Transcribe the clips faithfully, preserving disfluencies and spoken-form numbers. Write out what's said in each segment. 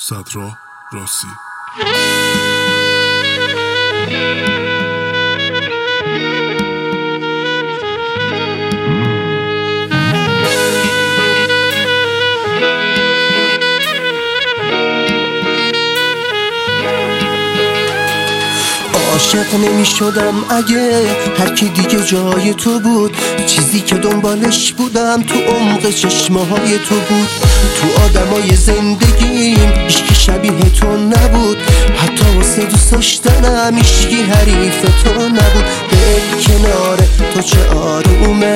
صدرا راسی. عاشق نمی شدم اگه هر کی دیگه جای تو بود. چیزی که دنبالش بودم تو عمق چشمه های تو بود. تو آدمای زندگیم هیچکی شبیه تو نبود. حتی واسه دوست داشتنم هیچکی حریف تو نبود. دل کنار تو چه آرومه،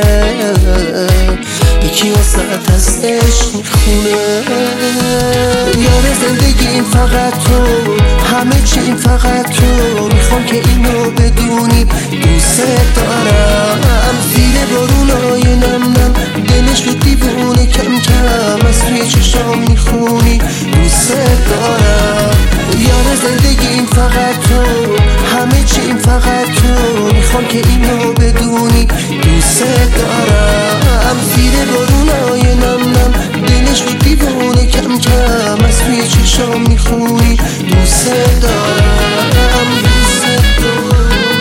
یکی واسه از عشق میخونه. یار زندگیم فقط تو، همه چیم فقط تو. میخوام که اینو بدونی دوست دارم. زیر بارونای نم نم دلش رو دیوونه، کم کم از روی چشام میخونی دوست دارم. یار زندگیم فقط تو، همه چیم فقط تو. میخوام که اینو بدونی دوست دارم. زیر بارونای نم نم دلش رو دیوونه، کم کم از روی چشام میخونی دوست دارم. دوست دارم.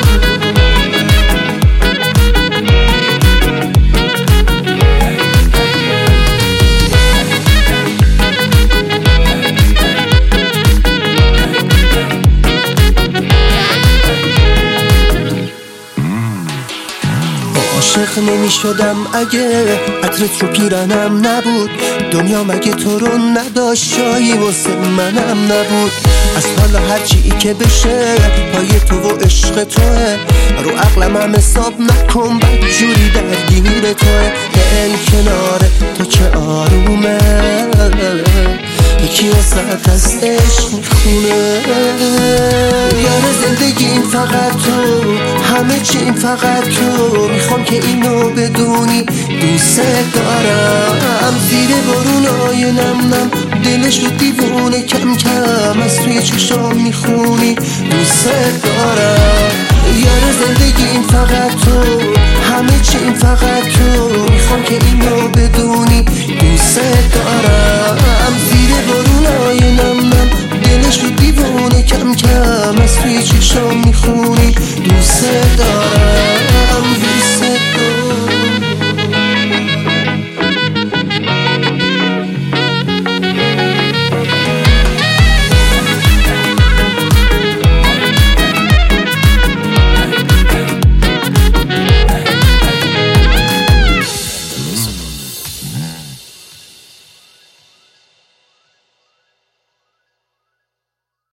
عاشق نمی شدم اگه عطرت رو پیرنم نبود. دنیا مگه تو رو نداشت، جایی واسه منم نبود. از حالا هرچی که بشه پای تو و عشق توه. رو عقلم هم حساب نکن، بدجوری درگیر توه. دل کنار تو چه آرومه، یکی واسه از عشق میخونه. یار زندگیم فقط تو، همه چیم فقط تو. میخوام که اینو بدونی دوست دارم. زیر بارونای نم نم دلش رو دیوونه، کم کم از توی چشام میخونی دوست دارم. یار زندگیم فقط تو، همه چیم فقط تو. میخوام که اینو بدونی دوست دارم. زیر بارونای نم نم دلش رو دیوونه، کم کم از توی چشام